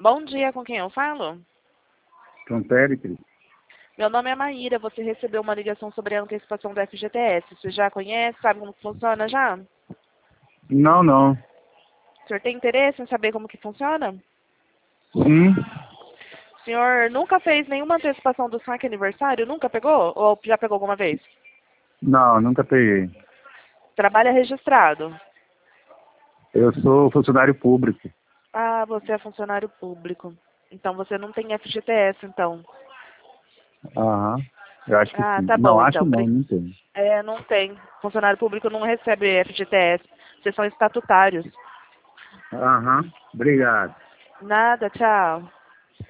Bom dia, com quem eu falo? Com Péricles? Meu nome é Maíra, você recebeu uma ligação sobre a antecipação do FGTS. Você já conhece, sabe como que funciona já? Não, não. O senhor tem interesse em saber como que funciona? Sim. O senhor nunca fez nenhuma antecipação do saque aniversário? Nunca pegou? Ou já pegou alguma vez? Não, nunca peguei. Trabalha registrado? Eu sou funcionário público. Ah, você é funcionário público. Então você não tem FGTS, então. Aham. Eu acho que Ah, sim. tá Não, bom, acho então. não, não tem. É, não tem. Funcionário público não recebe FGTS. Vocês são estatutários. Aham. Obrigado. Nada, tchau.